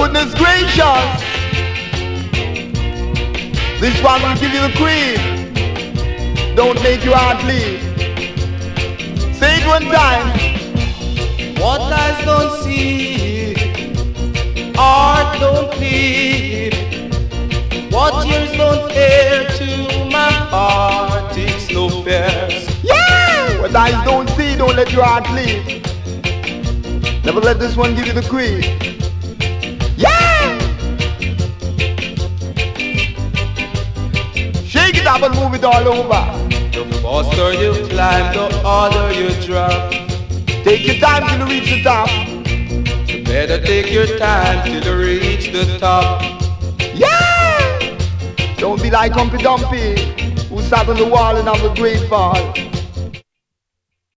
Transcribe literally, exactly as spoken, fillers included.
Goodness gracious. This one will give you the cream. Don't make your heart bleed. Say it one time. What eyes don't see, heart don't plead. What ears don't hear, to my heart it's no fears. Yeah! What eyes don't see, don't let your heart bleed. Never let this one give you the cream. Yeah! Shake it up and move it all over. The faster you climb, the harder you drop. Take your time till you reach the top. You better take your time till you reach the top. Yeah! Don't be like Humpy Dumpy, who sat on the wall and have a great fall.